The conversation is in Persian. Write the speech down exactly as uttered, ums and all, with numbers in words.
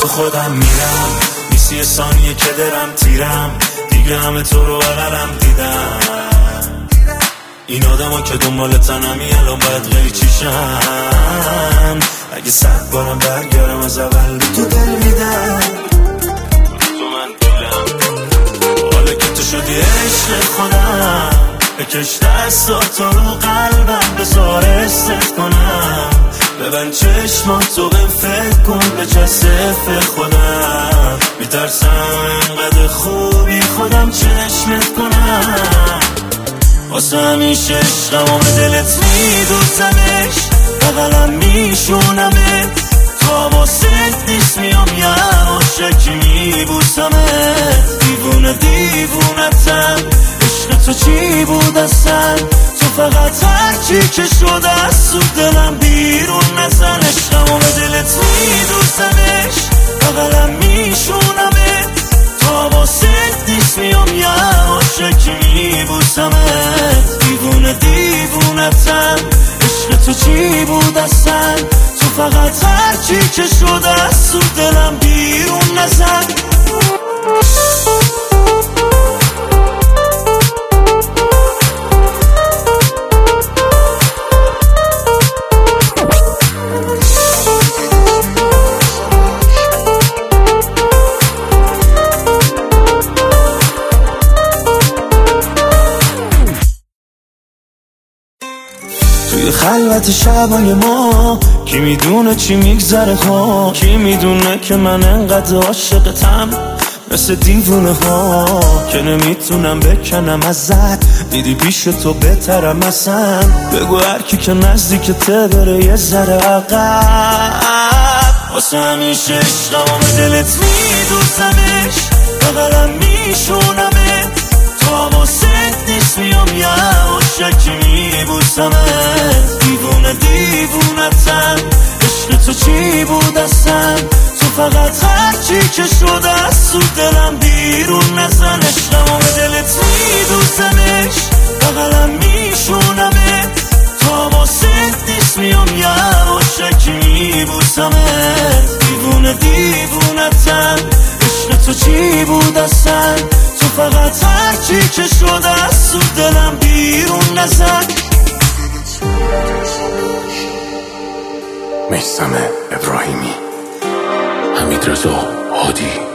با خودم میرم، نیستی ثانیه که درم تیرم، دیگه همه تو رو بغلم دیدم. این آدم ها که دنبال تنمی الان باید قیچیشن. اگه صد بارم برگرم از اول تو دل میدم، تو من دیلم. حالا که تو شدی عشق خودم، بکش دستات رو قلبم بذار حست کنم. ببند چشماتو بهم فکر کن، به چسف خودم میترسم اینقدر خوبی خودم چشمت کنم. واسه همیشه عشقم و به دلت میدوزمش، بغلم میشونمت، تو واسه نیست میام یه عاشقی میبوسمت. دیوونه دیوونتم، عشق تو چی بود اصلا؟ تو فقط هرچی که شده از تو دلم بیرون نزن. عشقم و به دلت میدوزمش، بغلم میشونمت، تو واسه نیست میام یه عاشقی میبوسمت. دیوونه دیوونتم، عشق تو چی بود اصلا؟ تو فقط هرچی که شده از تو دلم بیرون نزن. توی خلوت شبای ما کی میدونه چی میگذره ها؟ کی میدونه که من انقدر عاشقتم مثل دیوونه ها که نمیتونم بکنم ازت. دیدی پیش تو بهترم اصلا، بگو هر کی که نزدیکته بره یه ذره عقب. واسه همیشه عشقم و به دلت میدوزمش، بغلم میشونمت، تو واسه نیست میام یه عاشقی میبوسمت. دیوونه دیوونتم، عشق تو چی بود اصلا؟ تو فقط هرچی که شده از تو دلم بیرون نزن. عشقم و به دلت میدوزمش، بغلم میشونمت، تو واسه نیست میام یه عاشقی میبوسمت. دیوونه دیوونتم، عشق تو چی بود اصلا؟ تو فقط هرچی که شده از تو دلم بیرون نزن. میثم ابراهیمی، حمیدرضا هادی.